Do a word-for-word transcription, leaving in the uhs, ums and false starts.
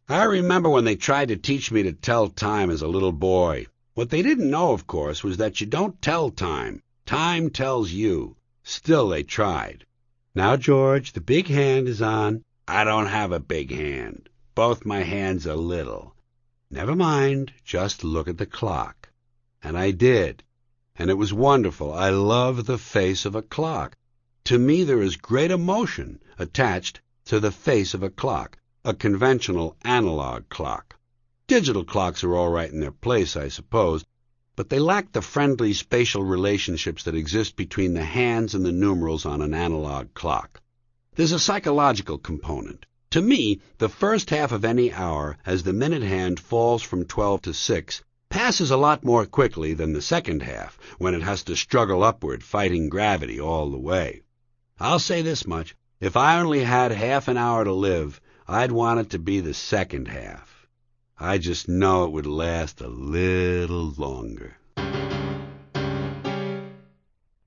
I remember when they tried to teach me to tell time as a little boy. What they didn't know, of course, was that you don't tell time. Time tells you. Still they tried. Now, George, the big hand is on. I don't have a big hand. Both my hands are little. Never mind, just look at the clock. And I did. And it was wonderful. I love the face of a clock. To me there is great emotion attached to the face of a clock, a conventional analog clock. Digital clocks are all right in their place, I suppose, but they lack the friendly spatial relationships that exist between the hands and the numerals on an analog clock. There's a psychological component. To me, the first half of any hour, as the minute hand falls from twelve to six, passes a lot more quickly than the second half, when it has to struggle upward, fighting gravity all the way. I'll say this much. If I only had half an hour to live, I'd want it to be the second half. I just know it would last a little longer.